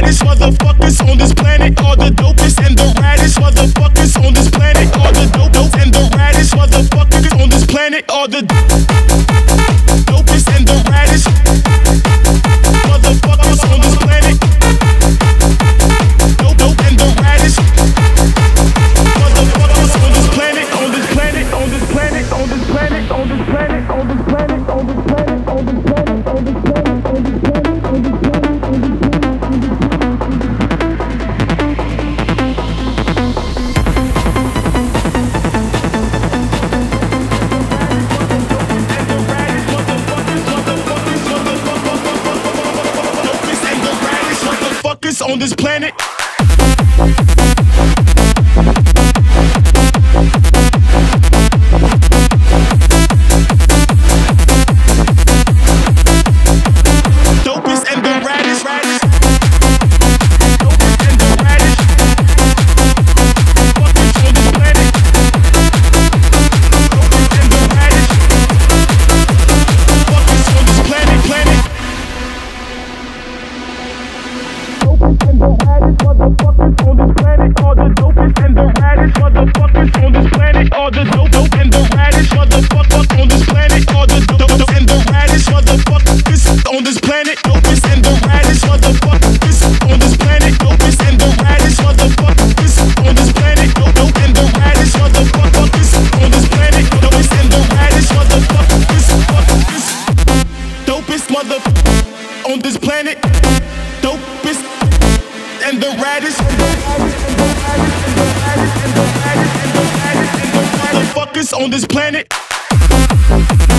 raddest motherfuckers on this planet. All the dopest and the raddest motherfuckers on this planet. All the dope and the raddest motherfuckers on this planet. All the dopest and the raddest motherfuckers on this planet. Dope and the raddest motherfuckers on this planet. On this planet. On this planet. On this planet. On this planet. On this planet. On this planet. On this planet. On this planet. On this planet. On this planet. On this planet. Dopest and the raddest, raddest. Dopest and the raddest. Fuckers on this planet. Dopest and the raddest. Fuckers on this planet, planet. And the raddest motherfuckers on this planet. All the dopest and the raddest motherfuckers on this planet. All the dope and the raddest motherfuckers on this planet. All the dope and the raddest motherfuckers on this planet. Dopest and the raddest motherfuckers on this planet. Dopest and the raddest motherfuckers on this planet. Dope and the raddest motherfuckers on this planet. Dopest and the raddest motherfuckers. Dopest mother on this planet. Dopest and the raddest motherfuckers on this planet.